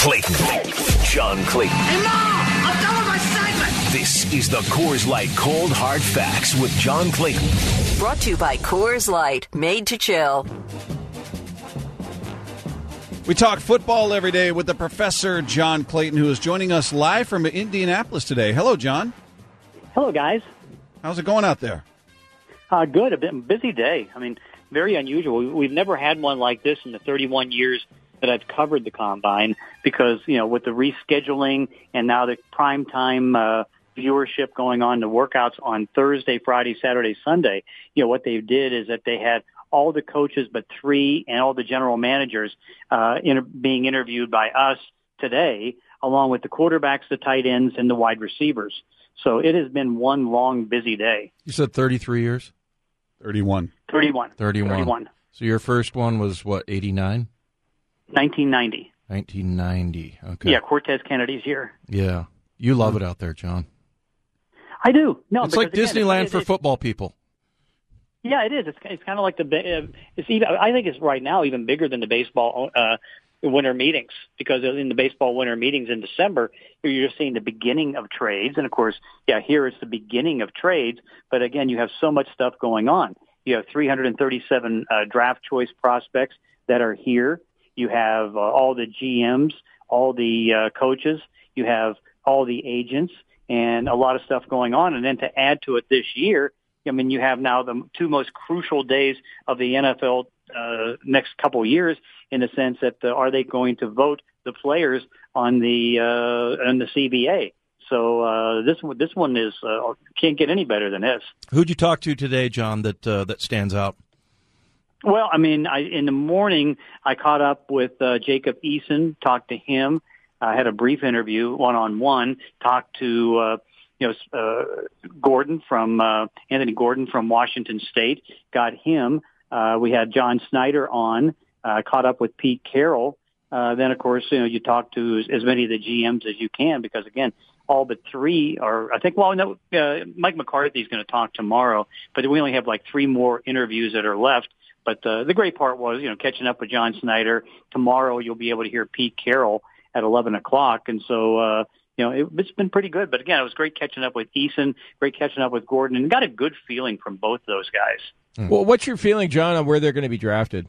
Clayton. John Clayton. Hey, Mom! I'm done with my segment! This is the Coors Light Cold Hard Facts with John Clayton. Brought to you by Coors Light, made to chill. We talk football every day with the Professor John Clayton, who is joining us live from Indianapolis today. Hello, John. Hello, guys. How's it going out there? Good. A bit busy day. I mean, very unusual. We've never had one like this in the 31 years that I've covered the Combine because, you know, with the rescheduling and now the primetime viewership going on, the workouts on Thursday, Friday, Saturday, Sunday, you know, what they did is that they had all the coaches but three and all the general managers being interviewed by us today, along with the quarterbacks, the tight ends, and the wide receivers. So it has been one long, busy day. You said 33 years? 31. 31. So your first one was, what, 89? 1990. 1990. Okay. Yeah, Cortez Kennedy's year. Yeah. You love it out there, John. I do. No, it's like Disneyland for football people. Yeah, it is. It's kind of like it's even. I think it's right now even bigger than the baseball winter meetings, because in the baseball winter meetings in December, you're just seeing the beginning of trades, and of course, yeah, here it's the beginning of trades. But again, you have so much stuff going on. You have 337 draft choice prospects that are here. You have all the GMs, all the coaches. You have all the agents, and a lot of stuff going on. And then to add to it this year, I mean, you have now the two most crucial days of the NFL next couple of years, in the sense that are they going to vote the players on the CBA? So this one is can't get any better than this. Who'd you talk to today, John, that stands out? Well, I mean, in the morning I caught up with Jacob Eason, talked to him. I had a brief interview, one-on-one, talked to Gordon from Anthony Gordon from Washington State. Got him. We had John Snyder on. Caught up with Pete Carroll. Then, of course, you know, you talk to as many of the GMs as you can, because again, all but three are. I think. Well, no, Mike McCarthy is going to talk tomorrow, but we only have like three more interviews that are left. But the great part was, you know, catching up with John Snyder. Tomorrow you'll be able to hear Pete Carroll at 11 o'clock, and so. You know, it's been pretty good. But again, it was great catching up with Eason, great catching up with Gordon, and got a good feeling from both those guys. Well, what's your feeling, John, on where they're going to be drafted?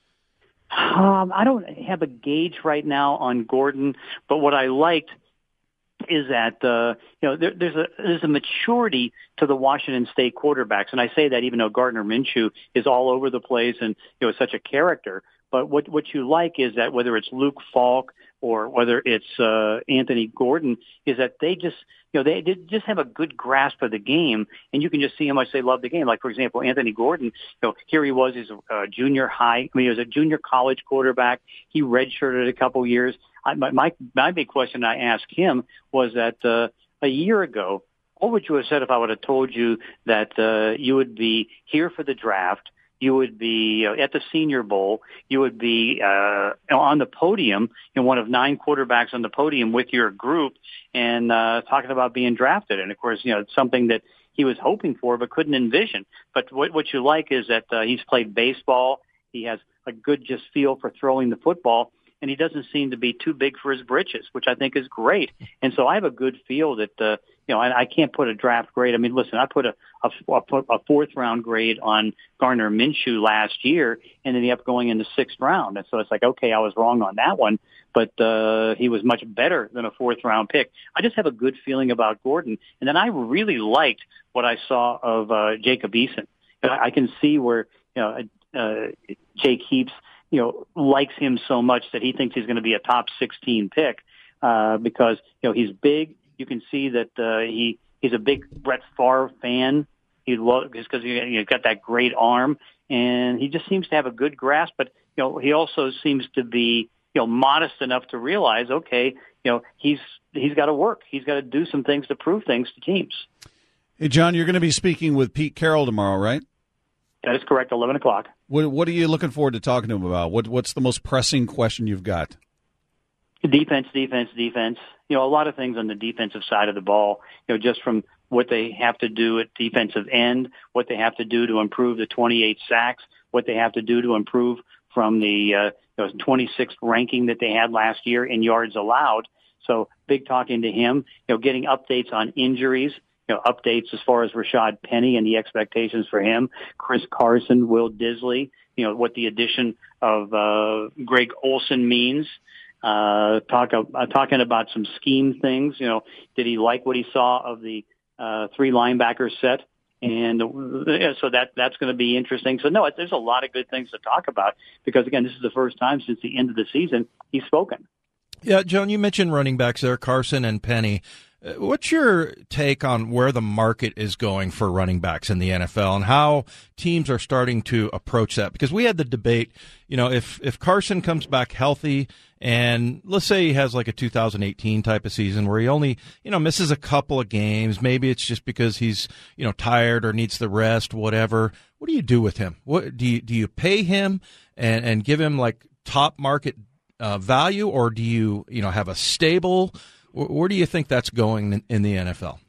I don't have a gauge right now on Gordon, but what I liked is that you know there's a maturity to the Washington State quarterbacks, and I say that even though Gardner Minshew is all over the place and you know is such a character. But what you like is that whether it's Luke Falk or whether it's Anthony Gordon, is that they just, you know, they just have a good grasp of the game, and you can just see how much they love the game. Like, for example, Anthony Gordon, you know, here he was, he's a junior high, I mean, he was a junior college quarterback. He redshirted a couple years. My big question I asked him was that a year ago, what would you have said if I would have told you that you would be here for the draft, you would be at the Senior Bowl, you would be on the podium, in one of 9 quarterbacks on the podium with your group, and talking about being drafted. And, of course, you know, it's something that he was hoping for but couldn't envision. But what you like is that he's played baseball. He has a good just feel for throwing the football, and he doesn't seem to be too big for his britches, which I think is great. And so I have a good feel that, you know, I can't put a draft grade. I mean, listen, I put a fourth-round grade on Gardner Minshew last year, and then he ended up going in the 6th round. And so it's like, okay, I was wrong on that one, but he was much better than a 4th-round pick. I just have a good feeling about Gordon. And then I really liked what I saw of Jacob Eason. I can see where, you know, Jake Heaps, you know, likes him so much that he thinks he's going to be a top 16 pick because, you know, he's big. You can see that he's a big Brett Favre fan. He loves because he's got that great arm, and he just seems to have a good grasp. But you know, he also seems to be, you know, modest enough to realize, okay, you know, he's got to work. He's got to do some things to prove things to teams. Hey, John, you're going to be speaking with Pete Carroll tomorrow, right? That is correct. 11 o'clock. What are you looking forward to talking to him about? What's the most pressing question you've got? Defense. You know, a lot of things on the defensive side of the ball, you know, just from what they have to do at defensive end, what they have to do to improve the 28 sacks, what they have to do to improve from the 26th ranking that they had last year in yards allowed. So big talking to him, getting updates on injuries, updates as far as Rashad Penny and the expectations for him, Chris Carson, Will Disley, what the addition of Greg Olsen means. Talking about some scheme things. Did he like what he saw of the three linebacker set? And so that's going to be interesting. So no, there's a lot of good things to talk about because again, this is the first time since the end of the season he's spoken. Yeah, John, you mentioned running backs there, Carson and Penny. What's your take on where the market is going for running backs in the NFL and how teams are starting to approach that? Because we had the debate, if Carson comes back healthy and let's say he has like a 2018 type of season where he only, misses a couple of games, maybe it's just because he's, tired or needs the rest, whatever. What do you do with him? What do you pay him and give him like top market value, or do you, have a stable? Where do you think that's going in the NFL?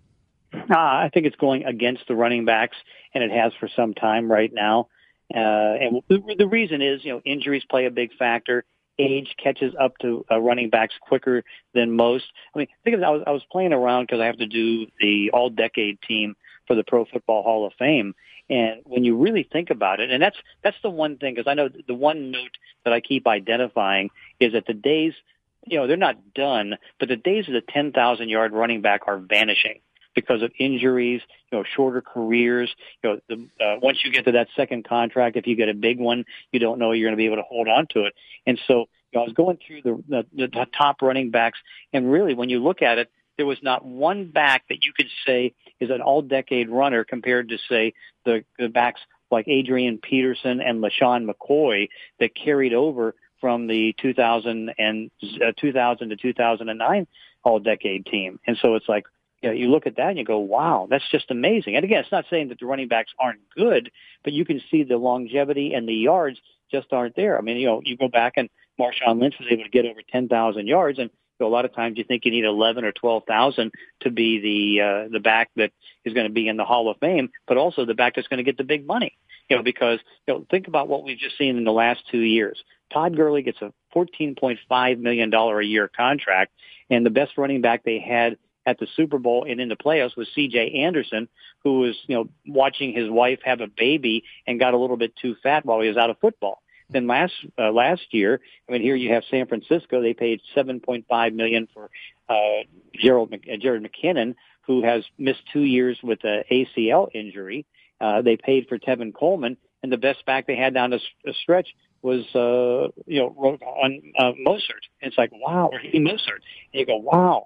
I think it's going against the running backs, and it has for some time right now. And the reason is, injuries play a big factor. Age catches up to running backs quicker than most. I mean, think of it, I was playing around because I have to do the all-decade team for the Pro Football Hall of Fame. And when you really think about it, and that's the one thing, because I know the one note that I keep identifying is that the days, they're not done, but the days of the 10,000-yard running back are vanishing because of injuries, shorter careers. Once you get to that second contract, if you get a big one, you don't know you're going to be able to hold on to it. And so I was going through the top running backs, and really when you look at it, there was not one back that you could say is an all-decade runner compared to, say, the backs like Adrian Peterson and LaShawn McCoy that carried over from the 2000 to 2009 all-decade team. And so it's like, you look at that and you go, wow, that's just amazing. And again, it's not saying that the running backs aren't good, but you can see the longevity and the yards just aren't there. I mean, you go back and Marshawn Lynch was able to get over 10,000 yards, and a lot of times you think you need 11 or 12,000 to be the back that is going to be in the Hall of Fame, but also the back that's going to get the big money. Because think about what we've just seen in the last 2 years. Todd Gurley gets a $14.5 million a year contract, and the best running back they had at the Super Bowl and in the playoffs was C.J. Anderson, who was watching his wife have a baby and got a little bit too fat while he was out of football. Then last year, here you have San Francisco. They paid $7.5 million for Jared McKinnon, who has missed 2 years with an ACL injury. They paid for Tevin Coleman, and the best back they had down the stretch was on Mostert. It's like, wow, Raheem Mostert. And you go, wow.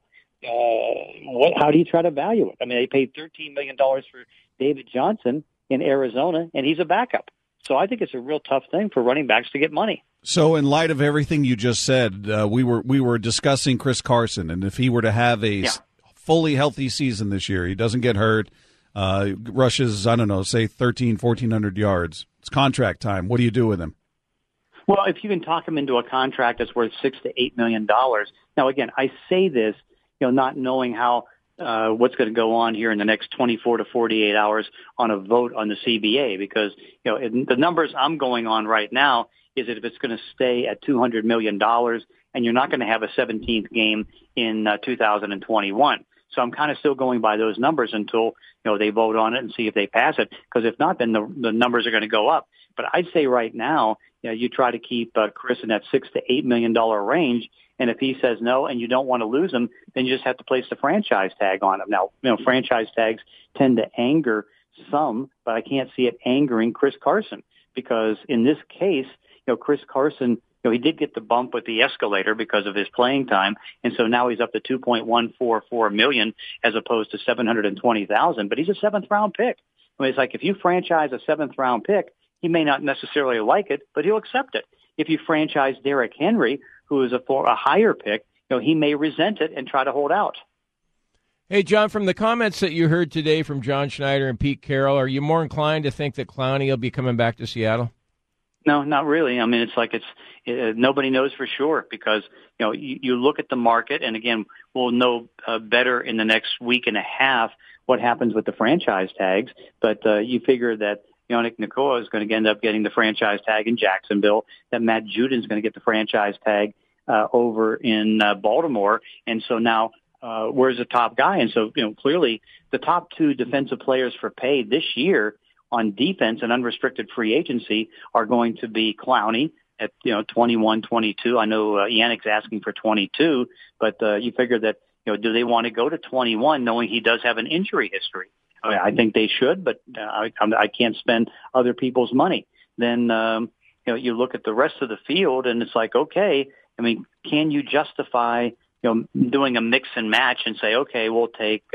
How do you try to value it? I mean, they paid $13 million for David Johnson in Arizona, and he's a backup. So I think it's a real tough thing for running backs to get money. So in light of everything you just said, we were discussing Chris Carson, and if he were to have a fully healthy season this year, he doesn't get hurt, rushes, say 1,400 yards. It's contract time. What do you do with him? Well, if you can talk him into a contract that's worth $6 to $8 million. Now, again, I say this, not knowing how what's going to go on here in the next 24 to 48 hours on a vote on the CBA, because the numbers I'm going on right now is that if it's going to stay at $200 million and you're not going to have a 17th game in 2021. So I'm kind of still going by those numbers until they vote on it and see if they pass it, because if not, then the numbers are going to go up. But I'd say right now, you try to keep Chris in that $6 to $8 million range. And if he says no and you don't want to lose him, then you just have to place the franchise tag on him. Now, franchise tags tend to anger some, but I can't see it angering Chris Carson, because in this case, Chris Carson, he did get the bump with the escalator because of his playing time. And so now he's up to $2.144 million as opposed to $720,000, but he's a seventh round pick. I mean, it's like if you franchise a seventh round pick, he may not necessarily like it, but he'll accept it. If you franchise Derrick Henry, who is a higher pick, he may resent it and try to hold out. Hey, John, from the comments that you heard today from John Schneider and Pete Carroll, are you more inclined to think that Clowney will be coming back to Seattle? No, not really. I mean, it's like nobody knows for sure, because you look at the market, and again, we'll know better in the next week and a half what happens with the franchise tags. But you figure that Yannick Ngakoue is going to end up getting the franchise tag in Jacksonville, that Matt Judon is going to get the franchise tag over in Baltimore. And so now where's the top guy? And so, clearly the top two defensive players for pay this year on defense and unrestricted free agency are going to be Clowney at 21, 22. I know Yannick's asking for 22, but you figure that do they want to go to 21 knowing he does have an injury history? I think they should, but I can't spend other people's money. Then you look at the rest of the field, and it's like, okay, I mean, can you justify doing a mix and match and say, okay, we'll take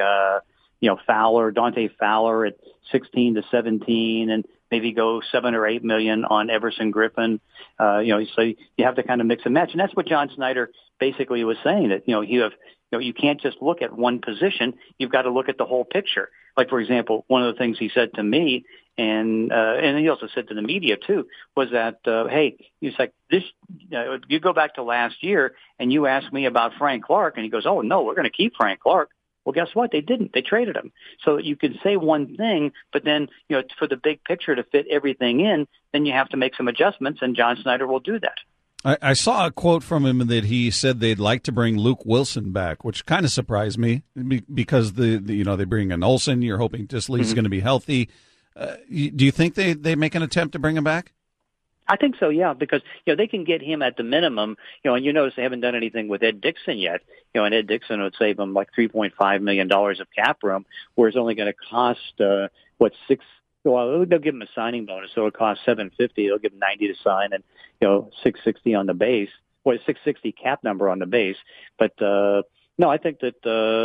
Dante Fowler at 16 to 17, and maybe go $7 or $8 million on Everson Griffin. So you have to kind of mix and match, and that's what John Snyder basically was saying, that you can't just look at one position. You've got to look at the whole picture. Like, for example, one of the things he said to me, and he also said to the media too, was that, hey, he's like, this, you go back to last year and you asked me about Frank Clark, and he goes, oh no, we're going to keep Frank Clark. Well, guess what? They didn't. They traded him. So you can say one thing, but then, for the big picture to fit everything in, then you have to make some adjustments, and John Snyder will do that. I saw a quote from him that he said they'd like to bring Luke Wilson back, which kind of surprised me because they bring in Olsen. You're hoping Disley's going to be healthy. Do you think they make an attempt to bring him back? I think so, yeah, because they can get him at the minimum. And you notice they haven't done anything with Ed Dixon yet. And Ed Dixon would save them like $3.5 million of cap room, where it's only going to cost $6. Well, they'll give him a signing bonus, so it'll cost $750. They'll give him $90 to sign, and $660 on the base, or $660 cap number on the base. But no, I think that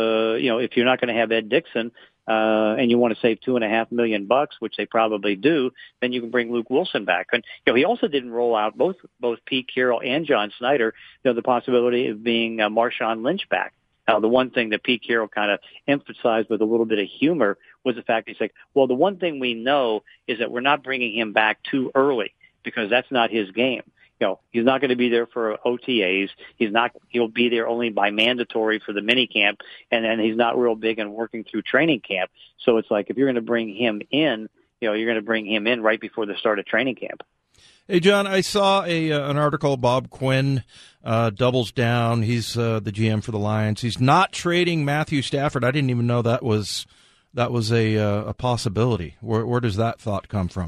if you're not going to have Ed Dixon and you want to save $2.5 million, which they probably do, then you can bring Luke Wilson back. And he also didn't roll out, both Pete Carroll and John Snyder, the possibility of being Marshawn Lynch back. Now, the one thing that Pete Carroll kind of emphasized with a little bit of humor was the fact that he's like, well, the one thing we know is that we're not bringing him back too early, because that's not his game. He's not going to be there for OTAs. He'll be there only by mandatory for the mini camp, and then he's not real big in working through training camp. So it's like, if you're going to bring him in, you're going to bring him in right before the start of training camp. Hey, John, I saw an article. Bob Quinn doubles down. He's the GM for the Lions. He's not trading Matthew Stafford. I didn't even know that was a possibility. Where does that thought come from?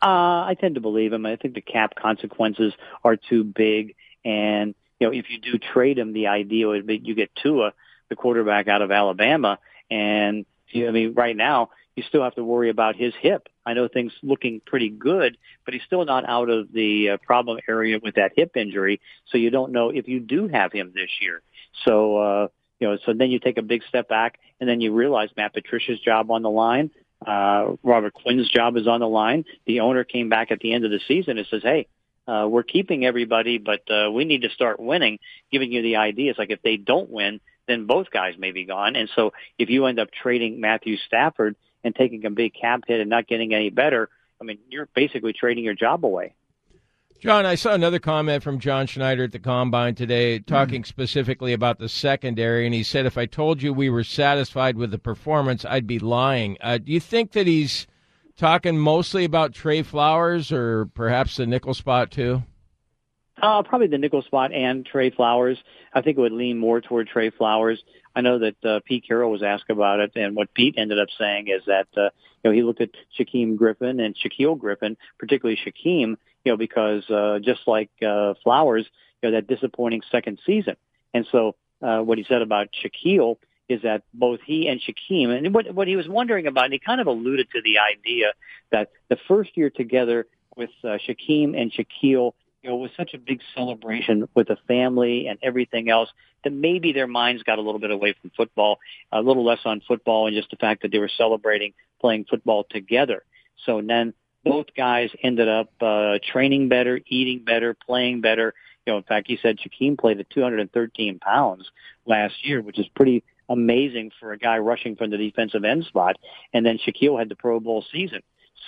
I tend to believe him. I think the cap consequences are too big, and if you do trade him, the idea would be you get Tua, the quarterback out of Alabama, and right now you still have to worry about his hip. I know things looking pretty good, but he's still not out of the problem area with that hip injury. So you don't know if you do have him this year. So, so then you take a big step back, and then you realize Matt Patricia's job on the line. Robert Quinn's job is on the line. The owner came back at the end of the season and says, hey, we're keeping everybody, but we need to start winning, giving you the idea. It's like, if they don't win, then both guys may be gone. And so if you end up trading Matthew Stafford and taking a big cap hit and not getting any better, you're basically trading your job away. John, I saw another comment from John Schneider at the Combine today talking specifically about the secondary, and he said, if I told you we were satisfied with the performance, I'd be lying. Do you think that he's talking mostly about Trey Flowers, or perhaps the nickel spot too? Probably the nickel spot and Trey Flowers. I think it would lean more toward Trey Flowers. I know that Pete Carroll was asked about it, and what Pete ended up saying is that he looked at Shaquem Griffin and Shaquille Griffin, particularly Shaquem, because just like Flowers, that disappointing second season. And so what he said about Shaquille is that both he and Shaquem, and what he was wondering about, and he kind of alluded to the idea that the first year together with Shaquem and Shaquille, was such a big celebration with the family and everything else, that maybe their minds got a little bit away from football, a little less on football, and just the fact that they were celebrating playing football together. So then both guys ended up training better, eating better, playing better. In fact, he said Shaquem played at 213 pounds last year, which is pretty amazing for a guy rushing from the defensive end spot. And then Shaquille had the Pro Bowl season.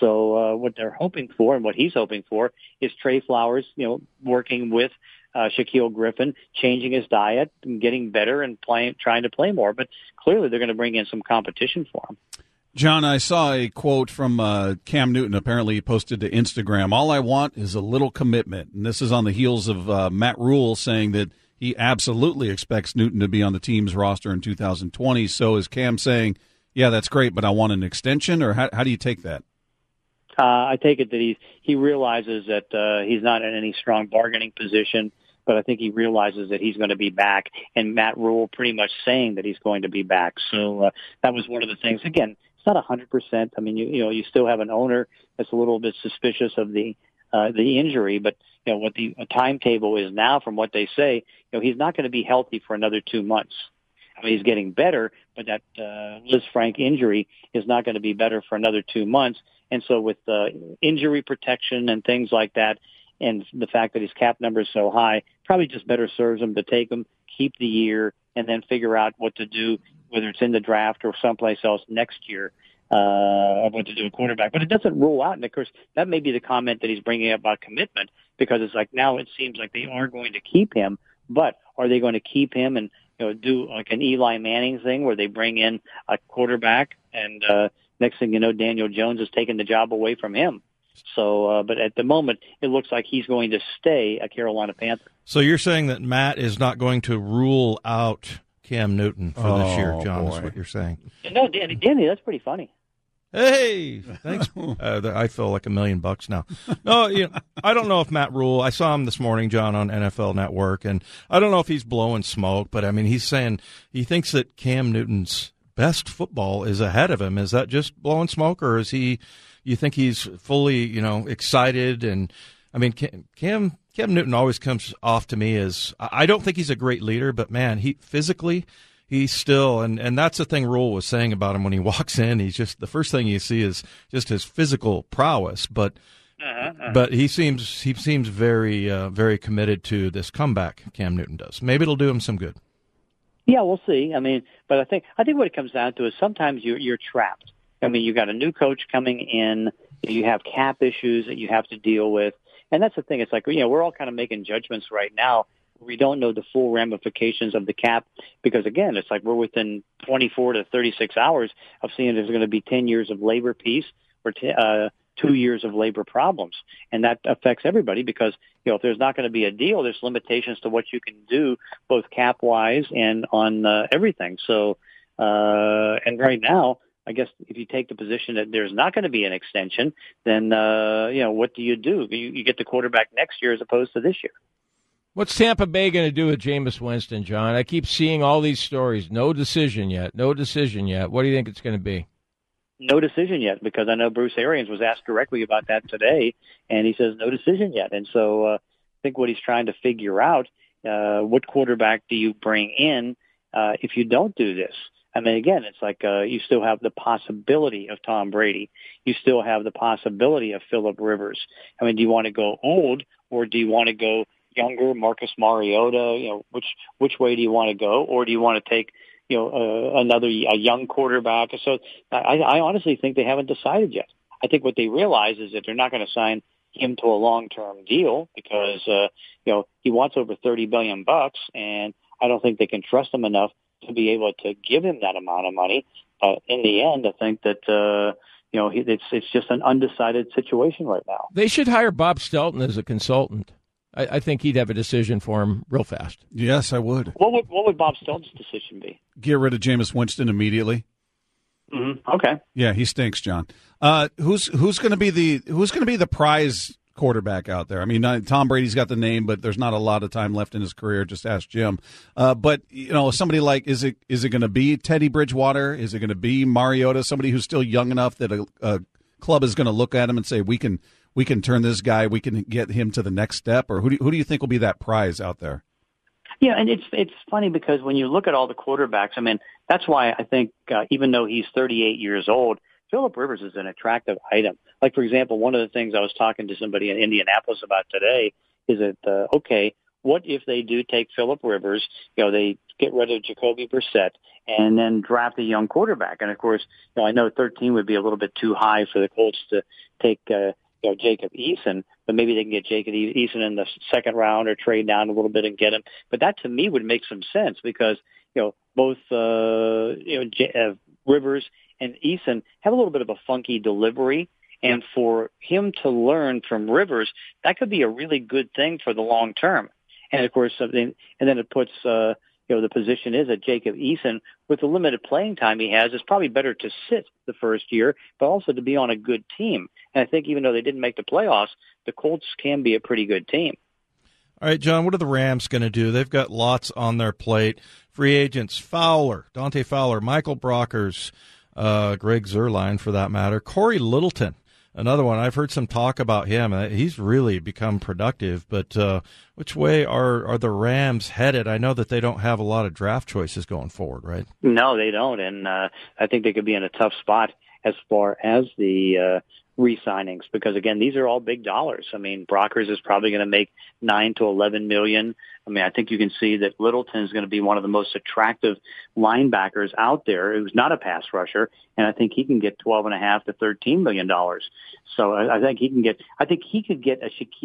So what they're hoping for, and what he's hoping for, is Trey Flowers, working with Shaquille Griffin, changing his diet and getting better and trying to play more. But clearly they're going to bring in some competition for him. John, I saw a quote from Cam Newton. Apparently, he posted to Instagram. All I want is a little commitment. And this is on the heels of Matt Rule saying that he absolutely expects Newton to be on the team's roster in 2020. So is Cam saying, yeah, that's great, but I want an extension? Or how do you take that? I take it that he realizes that he's not in any strong bargaining position, but I think he realizes that he's going to be back, and Matt Rule pretty much saying that he's going to be back. So that was one of the things. Again, it's not 100%. I mean, you still have an owner that's a little bit suspicious of the injury, but what the timetable is now, from what they say, he's not going to be healthy for another 2 months. I mean, he's getting better, but that Liz Frank injury is not going to be better for another 2 months. And so with injury protection and things like that, and the fact that his cap number is so high, probably just better serves him to take him, keep the year, and then figure out what to do, whether it's in the draft or someplace else next year, of what to do with quarterback. But it doesn't rule out, and of course, that may be the comment that he's bringing up about commitment, because it's like now it seems like they are going to keep him, but are they going to keep him and do like an Eli Manning thing where they bring in a quarterback and next thing you know, Daniel Jones is taking the job away from him. So, but at the moment, it looks like he's going to stay a Carolina Panther. So you're saying that Matt is not going to rule out Cam Newton for this year, John, is what you're saying. No, Danny, that's pretty funny. Hey, thanks. I feel like $1 million now. No, I don't know if Matt Rule. I saw him this morning, John, on NFL Network, and I don't know if he's blowing smoke, but I mean, he's saying he thinks that Cam Newton's best football is ahead of him. Is that just blowing smoke, or is he? You think he's fully, excited? And I mean, Cam Newton always comes off to me as, I don't think he's a great leader, but man, he's still, and that's the thing Rule was saying about him when he walks in. He's just, the first thing you see is just his physical prowess, but he seems very, very committed to this comeback. Cam Newton does. Maybe it'll do him some good. Yeah, we'll see. I mean, but I think what it comes down to is sometimes you're trapped. I mean, you got a new coach coming in, you have cap issues that you have to deal with. And that's the thing. It's like, we're all kind of making judgments right now. We don't know the full ramifications of the cap because, again, it's like we're within 24 to 36 hours of seeing if there's going to be 10 years of labor peace or 2 years of labor problems. And that affects everybody because, if there's not going to be a deal, there's limitations to what you can do, both cap-wise and on everything. So, and right now, I guess if you take the position that there's not going to be an extension, then, what do? You get the quarterback next year as opposed to this year. What's Tampa Bay going to do with Jameis Winston, John? I keep seeing all these stories. No decision yet. What do you think it's going to be? No decision yet, because I know Bruce Arians was asked directly about that today, and he says no decision yet. And so I think what he's trying to figure out, what quarterback do you bring in if you don't do this? I mean, again, it's like you still have the possibility of Tom Brady. You still have the possibility of Phillip Rivers. I mean, do you want to go old or do you want to go younger, Marcus Mariota? Which way do you want to go? Or do you want to take, a young quarterback? So I honestly think they haven't decided yet. I think what they realize is that they're not going to sign him to a long-term deal because, he wants over $30 billion, and I don't think they can trust him enough to be able to give him that amount of money. But in the end, I think that, it's just an undecided situation right now. They should hire Bob Stelton as a consultant. I think he'd have a decision for him real fast. Yes, I would. What would Bob Stelton's decision be? Get rid of Jameis Winston immediately. Mm-hmm. Okay. Yeah, he stinks, John. Who's going to be the prize quarterback out there? I mean, Tom Brady's got the name, but there's not a lot of time left in his career. Just ask Jim. But somebody like, is it going to be Teddy Bridgewater? Is it going to be Mariota? Somebody who's still young enough that a club is going to look at him and say, we can turn this guy, we can get him to the next step? Or who do you think will be that prize out there? Yeah, and it's funny because when you look at all the quarterbacks, I mean, that's why I think even though he's 38 years old, Phillip Rivers is an attractive item. Like, for example, one of the things I was talking to somebody in Indianapolis about today is that, okay, what if they do take Phillip Rivers, they get rid of Jacoby Brissett and then draft a young quarterback? And, of course, I know 13 would be a little bit too high for the Colts to take Jacob Eason, but maybe they can get Jacob Eason in the second round or trade down a little bit and get him. But that, to me, would make some sense because, both Rivers and Eason have a little bit of a funky delivery. And for him to learn from Rivers, that could be a really good thing for the long term. And of course, and then it puts, the position is that Jacob Eason, with the limited playing time he has, is probably better to sit the first year, but also to be on a good team. And I think even though they didn't make the playoffs, the Colts can be a pretty good team. All right, John, what are the Rams going to do? They've got lots on their plate. Free agents, Dante Fowler, Michael Brockers, Greg Zuerlein for that matter, Corey Littleton. Another one, I've heard some talk about him. He's really become productive, but which way are the Rams headed? I know that they don't have a lot of draft choices going forward, right? No, they don't, and I think they could be in a tough spot as far as the re-signings, because again, these are all big dollars. I mean, Brockers is probably going to make $9 to $11 million. I mean, I think you can see that Littleton is going to be one of the most attractive linebackers out there who's not a pass rusher, and I think he can get $12.5 to $13 million. So I think he can get. I think he could get a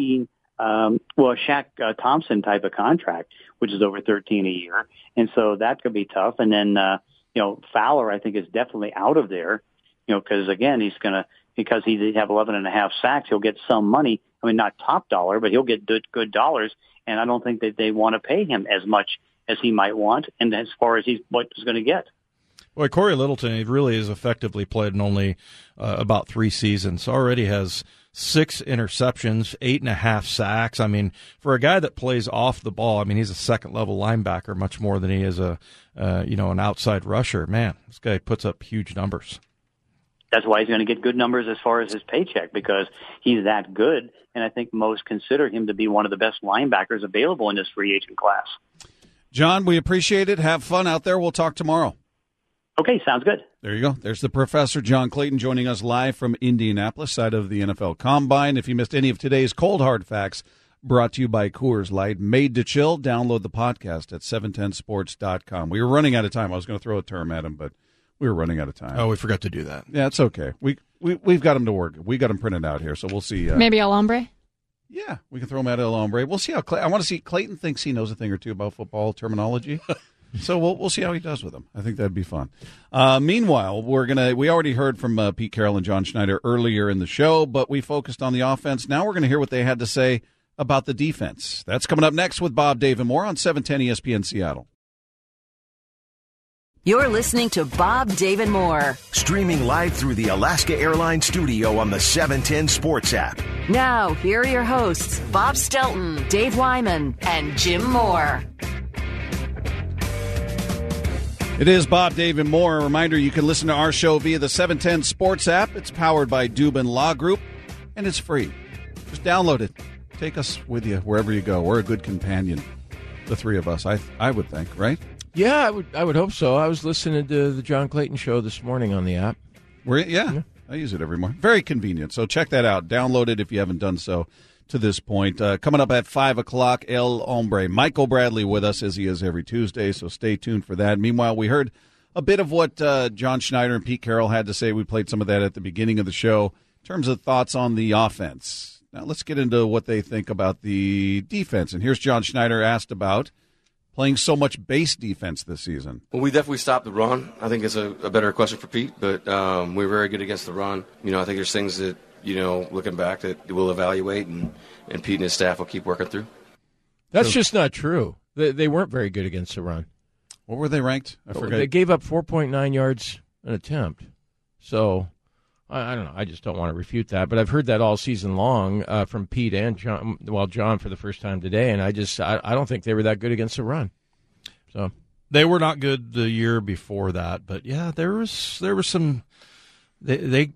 Shaq Thompson type of contract, which is over $13 a year, and so that could be tough. And then Fowler, I think, is definitely out of there, because again, because he have 11.5 sacks, he'll get some money. I mean, not top dollar, but he'll get good dollars. And I don't think that they want to pay him as much as he might want, and as far as what he's going to get. Well, Corey Littleton, he really is effectively played in only about 3 seasons. Already has 6 interceptions, 8.5 sacks. I mean, for a guy that plays off the ball, I mean, he's a second-level linebacker much more than he is an outside rusher. Man, this guy puts up huge numbers. That's why he's going to get good numbers as far as his paycheck, because he's that good, and I think most consider him to be one of the best linebackers available in this free agent class. John, we appreciate it. Have fun out there. We'll talk tomorrow. Okay, sounds good. There you go. There's the professor, John Clayton, joining us live from Indianapolis, side of the NFL Combine. If you missed any of today's Cold Hard Facts, brought to you by Coors Light, made to chill, download the podcast at 710sports.com. We were running out of time. I was going to throw a term at him, but we were running out of time. Oh, we forgot to do that. Yeah, it's okay. We've got them to work. We got them printed out here, so we'll see. Maybe El Hombre? Yeah, we can throw them at El Hombre. We'll see how I want to see. Clayton thinks he knows a thing or two about football terminology, so we'll see how he does with them. I think that'd be fun. Meanwhile, we already heard from Pete Carroll and John Schneider earlier in the show, but we focused on the offense. Now we're going to hear what they had to say about the defense. That's coming up next with Bob, Dave, and more on 710 ESPN Seattle. You're listening to Bob, Dave, and More. Streaming live through the Alaska Airlines studio on the 710 Sports app. Now, here are your hosts, Bob Stelton, Dave Wyman, and Jim Moore. It is Bob, Dave, and More. A reminder, you can listen to our show via the 710 Sports app. It's powered by Dubin Law Group, and it's free. Just download it. Take us with you wherever you go. We're a good companion, the three of us, I would think, right? Yeah, I would hope so. I was listening to the John Clayton show this morning on the app. Yeah, I use it every morning. Very convenient. So check that out. Download it if you haven't done so to this point. Coming up at 5 o'clock, El Hombre. Michael Bradley with us, as he is every Tuesday, so stay tuned for that. Meanwhile, we heard a bit of what John Schneider and Pete Carroll had to say. We played some of that at the beginning of the show in terms of thoughts on the offense. Now let's get into what they think about the defense. And here's John Schneider asked about playing so much base defense this season. Well, we definitely stopped the run. I think it's a better question for Pete, but we're very good against the run. I think there's things that, looking back, that we'll evaluate and Pete and his staff will keep working through. That's just not true. They weren't very good against the run. What were they ranked? I forget. They gave up 4.9 yards an attempt. So, I don't know. I just don't want to refute that. But I've heard that all season long from Pete and John for the first time today, and I don't think they were that good against the run. So they were not good the year before that, but yeah, there was some. They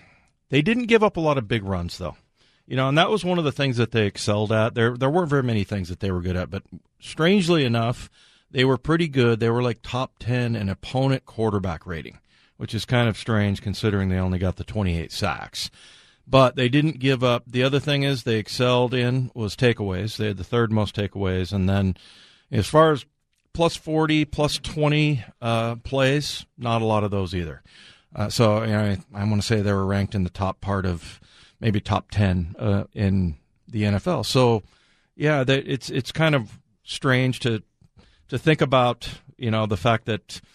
didn't give up a lot of big runs though, and that was one of the things that they excelled at. There weren't very many things that they were good at, but strangely enough, they were pretty good. They were like top 10 in opponent quarterback rating, which is kind of strange considering they only got the 28 sacks. But they didn't give up. The other thing is they excelled in was takeaways. They had the third most takeaways. And then as far as plus 40, plus 20 plays, not a lot of those either. So I want to say they were ranked in the top part of maybe top 10 in the NFL. So, yeah, it's kind of strange to think about, the fact that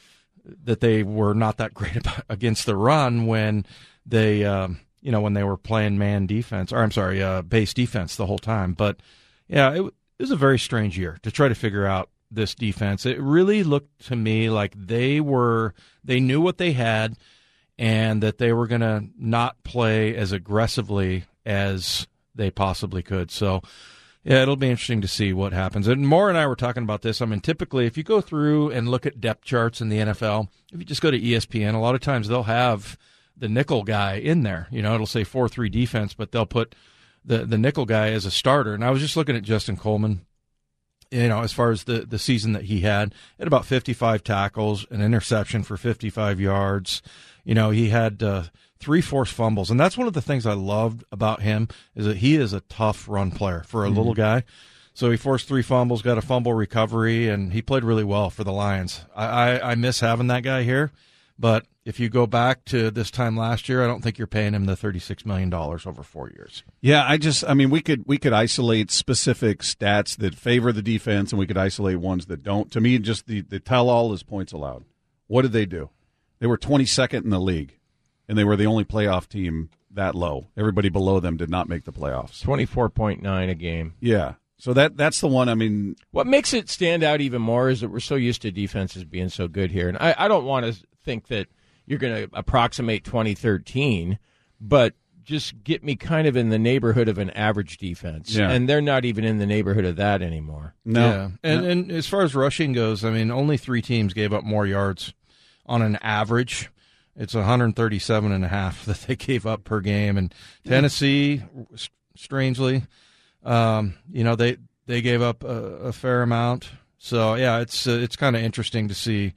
that they were not that great against the run when they when they were playing base defense the whole time. But yeah, it was a very strange year to try to figure out this defense. It really looked to me like they knew what they had, and that they were going to not play as aggressively as they possibly could. So, yeah, it'll be interesting to see what happens. And Moore and I were talking about this. I mean, typically, if you go through and look at depth charts in the NFL, if you just go to ESPN, a lot of times they'll have the nickel guy in there. It'll say 4-3 defense, but they'll put the nickel guy as a starter. And I was just looking at Justin Coleman, as far as the season that he had about 55 tackles, an interception for 55 yards. He had 3 forced fumbles, and that's one of the things I loved about him is that he is a tough run player for a little guy. So he forced 3 fumbles, got a fumble recovery, and he played really well for the Lions. I miss having that guy here, but if you go back to this time last year, I don't think you're paying him the $36 million over 4 years. Yeah, we could isolate specific stats that favor the defense, and we could isolate ones that don't. To me, just the tell-all is points allowed. What did they do? They were 22nd in the league, and they were the only playoff team that low. Everybody below them did not make the playoffs. 24.9 a game. Yeah. So that's the one. I mean, what makes it stand out even more is that we're so used to defenses being so good here. And I don't want to think that you're going to approximate 2013, but just get me kind of in the neighborhood of an average defense. Yeah. And they're not even in the neighborhood of that anymore. No. Yeah. And as far as rushing goes, I mean, only 3 teams gave up more yards on an average. It's 137.5 that they gave up per game. And Tennessee, strangely, they gave up a fair amount. So yeah, it's kind of interesting to see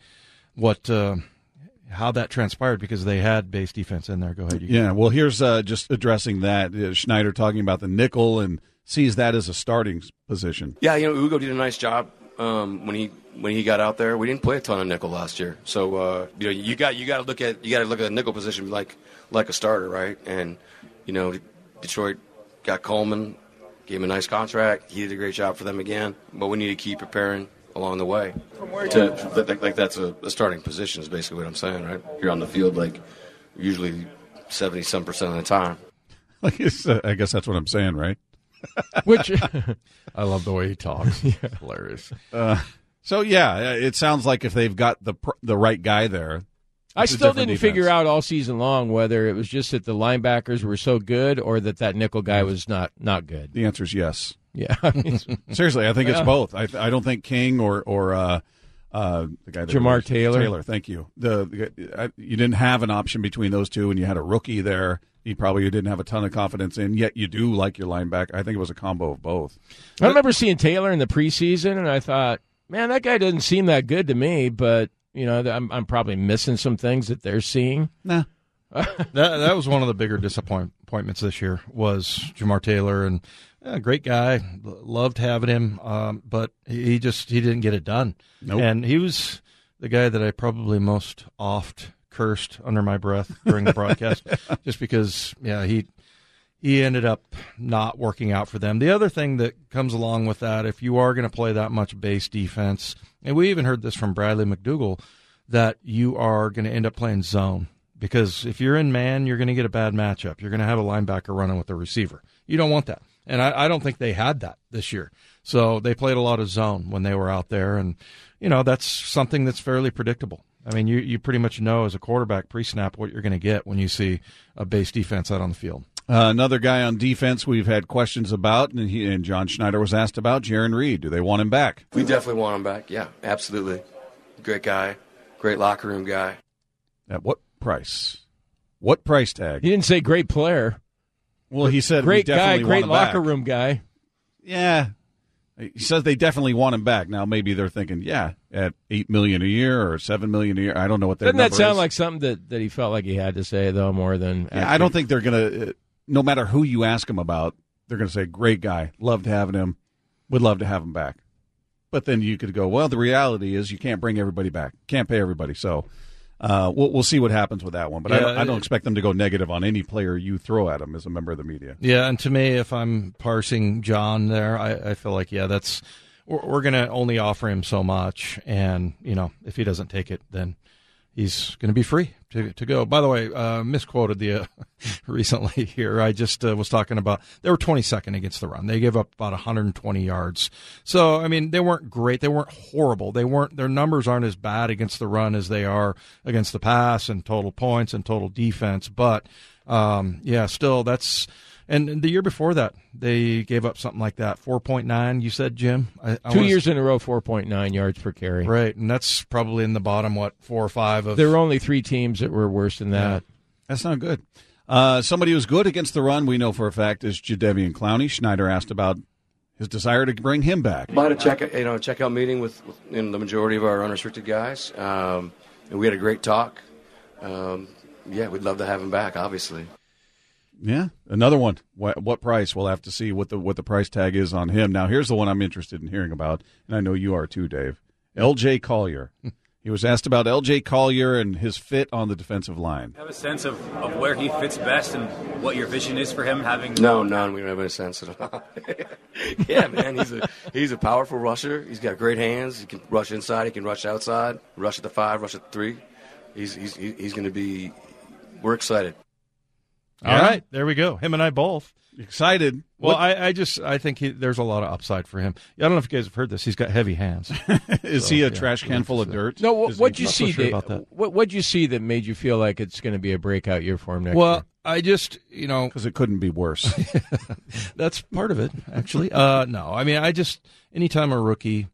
how that transpired because they had base defense in there. Go ahead. Yeah. Well, here's just addressing that. Schneider talking about the nickel and sees that as a starting position. Yeah, Ugo did a nice job when he got out there. We didn't play a ton of nickel last year, so you got to look at the nickel position like a starter, right? And Detroit got Coleman, gave him a nice contract. He did a great job for them again, but we need to keep preparing along the way. That's a starting position is basically what I'm saying, right? You're on the field usually 70-some% of the time. I guess that's what I'm saying, right? Which I love the way he talks. Yeah. Hilarious. So yeah, it sounds like if they've got the right guy there. I still didn't figure out all season long whether it was just that the linebackers were so good or that nickel guy was not good. The answer is yes. Yeah. Seriously, I think it's both. I don't think King or the guy that Jamar Taylor. Taylor, thank you. You didn't have an option between those two, and you had a rookie there. You probably didn't have a ton of confidence in, yet you do like your linebacker. I think it was a combo of both. I remember seeing Taylor in the preseason, and I thought, man, that guy doesn't seem that good to me, but I'm probably missing some things that they're seeing. Nah. that was one of the bigger disappointments this year was Jamar Taylor, and great guy, loved having him, but he didn't get it done. Nope. And he was the guy that I probably most oft cursed under my breath during the broadcast, just because he ended up not working out for them. The other thing that comes along with that, if you are going to play that much base defense, and we even heard this from Bradley McDougall, that you are going to end up playing zone. Because if you're in man, you're going to get a bad matchup. You're going to have a linebacker running with a receiver. You don't want that. And I don't think they had that this year. So they played a lot of zone when they were out there. And, that's something that's fairly predictable. I mean, you pretty much know as a quarterback pre-snap what you're going to get when you see a base defense out on the field. Another guy on defense we've had questions about, and John Schneider was asked about, Jarran Reed. Do they want him back? We definitely want him back. Yeah, absolutely. Great guy. Great locker room guy. At what price? What price tag? He didn't say great player. Well, he said great guy, great locker back. Room guy. Yeah. He says they definitely want him back. Now, maybe they're thinking, at $8 million a year or $7 million a year. I don't know what their number is. Doesn't that sound is. Like something that he felt like he had to say, though, more than... Yeah, I don't think they're going to, no matter who you ask him about, they're going to say, great guy, loved having him, would love to have him back. But then you could go, well, the reality is you can't bring everybody back. Can't pay everybody. So we'll see what happens with that one. But I don't expect them to go negative on any player you throw at them as a member of the media. Yeah, and to me, if I'm parsing John there, I feel like, that's we're going to only offer him so much. And, if he doesn't take it, then he's going to be free to go. By the way, misquoted the recently here. I just was talking about they were 22nd against the run. They gave up about 120 yards. So, I mean, they weren't great. They weren't horrible. Their numbers aren't as bad against the run as they are against the pass and total points and total defense. But, still that's – and the year before that, they gave up something like that, 4.9, you said, Jim? 2 years in a row, 4.9 yards per carry. Right, and that's probably in the bottom, 4 or 5 of... There were only 3 teams that were worse than that. Yeah, that's not good. Somebody who's good against the run, we know for a fact, is Jadeveon Clowney. Schneider asked about his desire to bring him back. I had a checkout meeting with the majority of our unrestricted guys, and we had a great talk. We'd love to have him back, obviously. Yeah, another one. What price? We'll have to see what the price tag is on him. Now, here's the one I'm interested in hearing about, and I know you are too, Dave. L.J. Collier. He was asked about L.J. Collier and his fit on the defensive line. Have a sense of where he fits best and what your vision is for him having... No, none. We don't have any sense at all. Yeah, man, he's a powerful rusher. He's got great hands. He can rush inside. He can rush outside, rush at the 5, rush at the 3. He's going to be... We're excited. All right, there we go. Him and I both excited. Well, I think there's a lot of upside for him. I don't know if you guys have heard this. He's got heavy hands. Is he a trash can full of dirt? No. What'd you see? What'd you see that made you feel like it's going to be a breakout year for him next year? Well, I just because it couldn't be worse. That's part of it, actually. No, I mean, anytime a rookie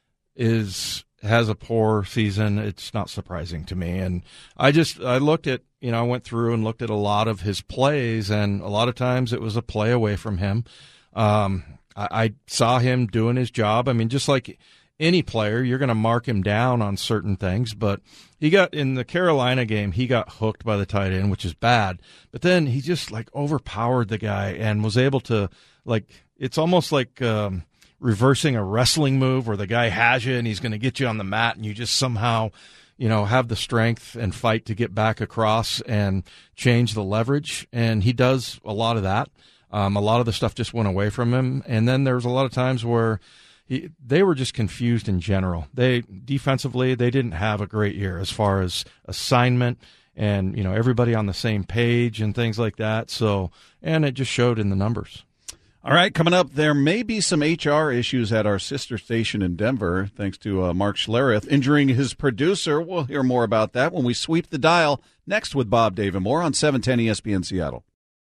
has a poor season, it's not surprising to me. And I looked at, I went through and looked at a lot of his plays, and a lot of times it was a play away from him. I saw him doing his job. I mean, just like any player, you're going to mark him down on certain things, but in the Carolina game, he got hooked by the tight end, which is bad. But then he just overpowered the guy and was able to it's almost like, reversing a wrestling move where the guy has you and he's going to get you on the mat and you just somehow, have the strength and fight to get back across and change the leverage. And he does a lot of that. A lot of the stuff just went away from him. And then there was a lot of times where they were just confused in general. Defensively, they didn't have a great year as far as assignment and, everybody on the same page and things like that. So, and it just showed in the numbers. All right, coming up, there may be some HR issues at our sister station in Denver, thanks to Mark Schlereth injuring his producer. We'll hear more about that when we sweep the dial next with Bob, Dave, and more on 710 ESPN Seattle.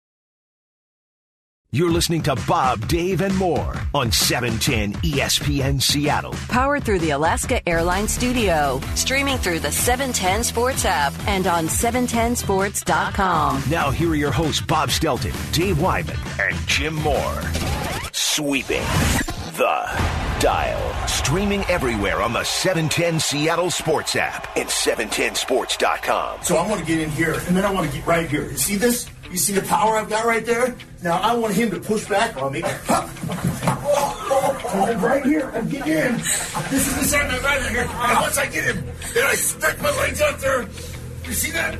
You're listening to Bob, Dave, and more on 710 ESPN Seattle. Powered through the Alaska Airlines Studio. Streaming through the 710 Sports app and on 710sports.com. Now here are your hosts, Bob Stelton, Dave Wyman, and Jim Moore. Sweeping the dial. Streaming everywhere on the 710 Seattle Sports app and 710sports.com. So I want to get in here, and then I want to get right here. You see this? You see the power I've got right there? Now I want him to push back on me. Right here, I'm getting in. This is the segment right here. And once I get him, then I stick my legs up there. You see that?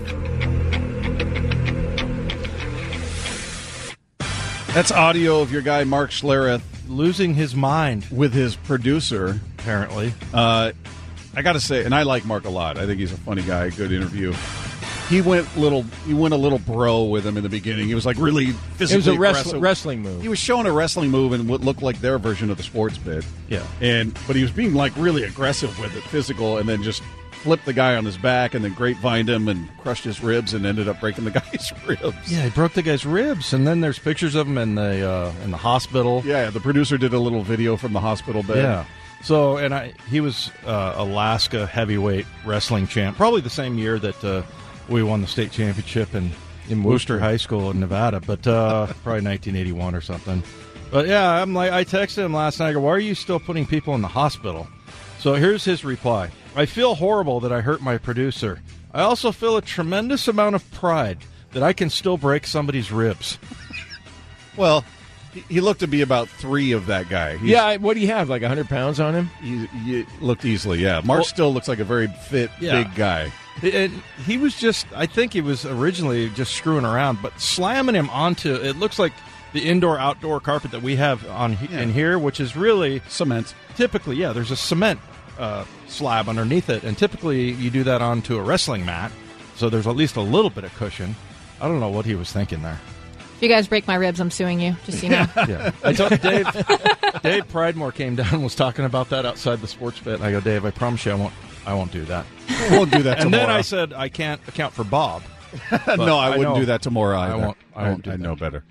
That's audio of your guy Mark Schlereth losing his mind with his producer, apparently. I got to say, and I like Mark a lot. I think he's a funny guy, good interview. He went a little bro with him in the beginning. He was really physically aggressive. It was a wrestling move. He was showing a wrestling move and what looked like their version of the sports bit. Yeah. But he was being really aggressive with it, physical, and then just flipped the guy on his back and then grapevined him and crushed his ribs and ended up breaking the guy's ribs. Yeah, he broke the guy's ribs, and then there's pictures of him in the hospital. Yeah, the producer did a little video from the hospital bed. Yeah. So, he was Alaska heavyweight wrestling champ, probably the same year that we won the state championship in Wooster High School in Nevada, but probably 1981 or something. But yeah, I texted him last night. I go, why are you still putting people in the hospital? So here's his reply. I feel horrible that I hurt my producer. I also feel a tremendous amount of pride that I can still break somebody's ribs. Well, he looked to be about 3 of that guy. What do you have, 100 pounds on him? He looked easily, yeah. Mark still looks like a very fit, big guy. And he was I think he was originally just screwing around, but slamming him onto, it looks like the indoor-outdoor carpet that we have in here, which is really cement. Typically, there's a cement slab underneath it, and typically you do that onto a wrestling mat, so there's at least a little bit of cushion. I don't know what he was thinking there. If you guys break my ribs, I'm suing you, just so you know. Yeah. I told Dave Pridemore came down and was talking about that outside the sports pit. I go, Dave, I promise you I won't do that. Won't do that tomorrow. And then I said, I can't account for Bob. No, I wouldn't do that tomorrow either. I won't do that. I know better.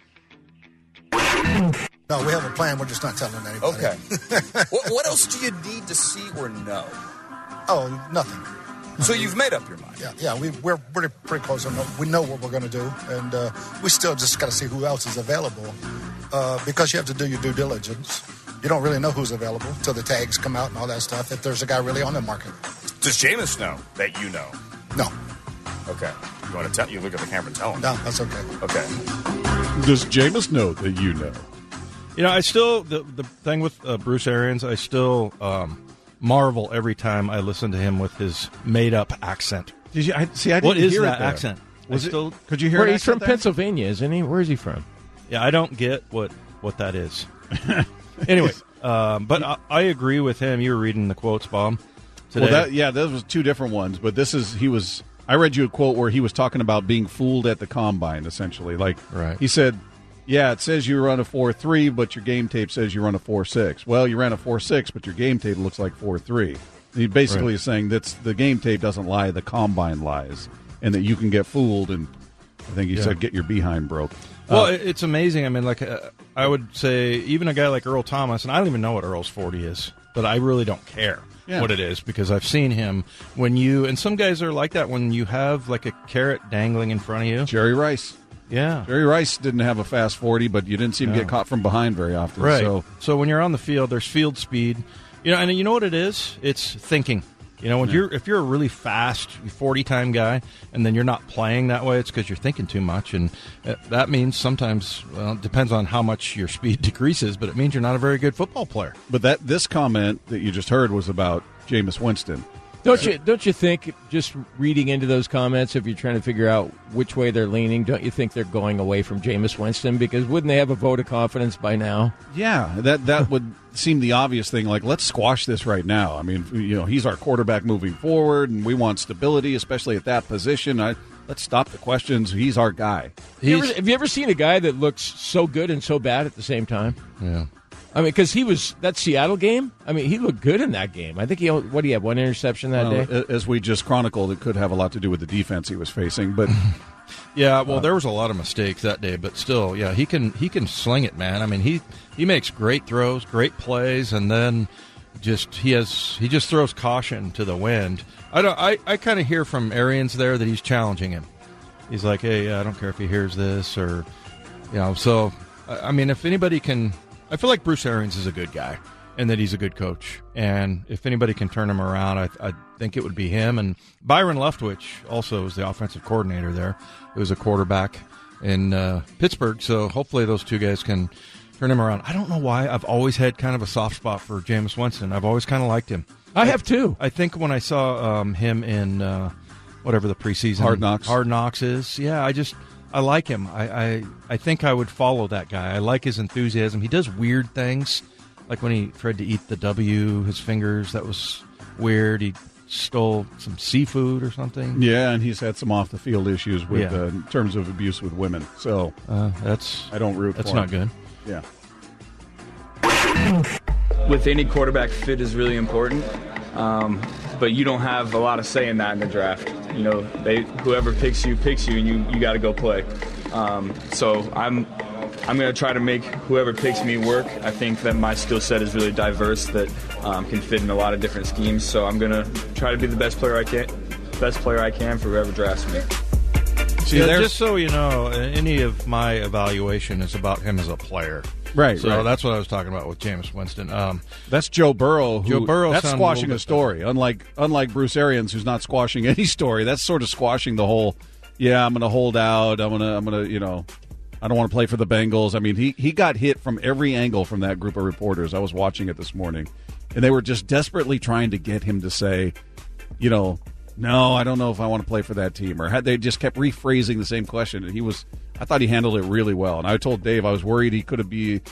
No, we have a plan. We're just not telling anybody. Okay. What else do you need to see or know? Oh, nothing. So you've made up your mind. Yeah. We're pretty close. We know what we're going to do, and we still just got to see who else is available because you have to do your due diligence. You don't really know who's available until the tags come out and all that stuff. If there's a guy really on the market. Does Jameis know that you know? No. Okay. You want to tell? You look at the camera and tell him. No, that's okay. Okay. Does Jameis know that you know? You know, I still the thing with Bruce Arians, I still marvel every time I listen to him with his made-up accent. Did you? I didn't what is hear that it accent? Could you hear? Where an he's from accent there? Pennsylvania, isn't he? Where is he from? Yeah, I don't get what that is. Anyway, but I agree with him. You were reading the quotes, Bob, today. Well, those was two different ones. But I read you a quote where he was talking about being fooled at the combine, essentially. Like, right. He said, yeah, it says you run a 4.3, but your game tape says you run a 4.6. Well, you ran a 4.6, but your game tape looks like 4.3. He basically is saying that the game tape doesn't lie, the combine lies, and that you can get fooled, and I think he said get your behind broke. Well, it's amazing. I mean, like I would say even a guy like Earl Thomas, and I don't even know what Earl's 40 is, but I really don't care what it is because I've seen him and some guys are like that when you have like a carrot dangling in front of you. Jerry Rice. Yeah. Jerry Rice didn't have a fast 40, but you didn't see him get caught from behind very often. Right. So when you're on the field, there's field speed. And you know what it is? It's thinking. If you're a really fast 40-time guy and then you're not playing that way, it's because you're thinking too much. And that means sometimes, it depends on how much your speed decreases, but it means you're not a very good football player. But this comment that you just heard was about Jameis Winston. Don't you think, just reading into those comments, if you're trying to figure out which way they're leaning, don't you think they're going away from Jameis Winston? Because wouldn't they have a vote of confidence by now? Yeah, that would seem the obvious thing. Like, let's squash this right now. I mean, he's our quarterback moving forward, and we want stability, especially at that position. Let's stop the questions. He's our guy. Have you ever seen a guy that looks so good and so bad at the same time? Yeah. I mean, because that Seattle game, I mean, he looked good in that game. I think he had one interception that day? As we just chronicled, it could have a lot to do with the defense he was facing. But yeah, well, there was a lot of mistakes that day, but still, yeah, he can sling it, man. I mean, he makes great throws, great plays, and then he just throws caution to the wind. I kind of hear from Arians there that he's challenging him. He's like, hey, I don't care if he hears this or, so I mean, if anybody can. I feel like Bruce Arians is a good guy and that he's a good coach. And if anybody can turn him around, I think it would be him. And Byron Leftwich also is the offensive coordinator there. He was a quarterback in Pittsburgh. So hopefully those two guys can turn him around. I don't know why. I've always had kind of a soft spot for Jameis Winston. I've always kind of liked him. I have too. I think when I saw him in whatever the preseason Hard Knocks is, I like him. I think I would follow that guy. I like his enthusiasm. He does weird things, like when he tried to eat the W, his fingers. That was weird. He stole some seafood or something. Yeah, and he's had some off-the-field issues with in terms of abuse with women. So I don't root for him. That's not good. Yeah. With any quarterback, fit is really important. But you don't have a lot of say in that in the draft. Whoever picks you, and you got to go play. So I'm going to try to make whoever picks me work. I think that my skill set is really diverse, that can fit in a lot of different schemes. So I'm going to try to be the best player I can for whoever drafts me. Just so you know, any of my evaluation is about him as a player. Right. So that's what I was talking about with Jameis Winston. That's Joe Burrow. That's squashing a story. Unlike Bruce Arians, who's not squashing any story. That's sort of squashing the whole. Yeah, I'm going to hold out. I'm going to. I don't want to play for the Bengals. I mean, he got hit from every angle from that group of reporters. I was watching it this morning, and they were just desperately trying to get him to say, no, I don't know if I want to play for that team. Or they just kept rephrasing the same question. And I thought he handled it really well. And I told Dave I was worried he could be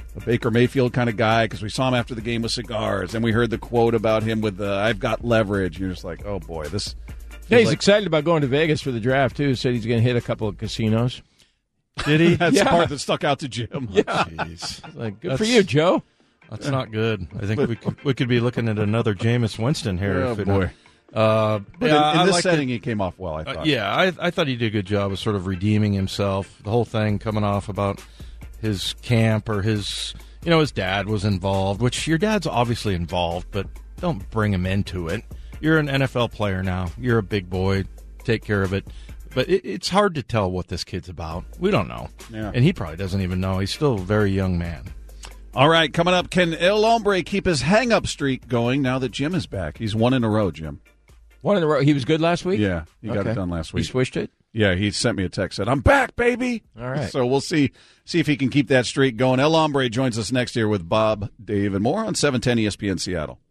a Baker Mayfield kind of guy because we saw him after the game with cigars, and we heard the quote about him with the "I've got leverage." And you're just like, oh boy, this. Yeah, he's excited about going to Vegas for the draft too. Said he's going to hit a couple of casinos. Did he? That's the part that stuck out to Jim. Yeah, jeez, like good for you, Joe. That's not good. I think we could be looking at another Jameis Winston here. Oh boy. But in this setting, he came off well, I thought. I thought he did a good job of sort of redeeming himself. The whole thing coming off about his camp or his dad was involved, which your dad's obviously involved, but don't bring him into it. You're an NFL player now. You're a big boy. Take care of it. But it's hard to tell what this kid's about. We don't know. Yeah. And he probably doesn't even know. He's still a very young man. All right, coming up, can El Hombre keep his hang-up streak going now that Jim is back? He's 1 in a row, Jim. 1 in a row. He was good last week? Yeah, he got it done last week. He switched it? Yeah, he sent me a text, said, I'm back, baby. All right. So we'll see if he can keep that streak going. El Hombre joins us next year with Bob, Dave, and more on 710 ESPN Seattle.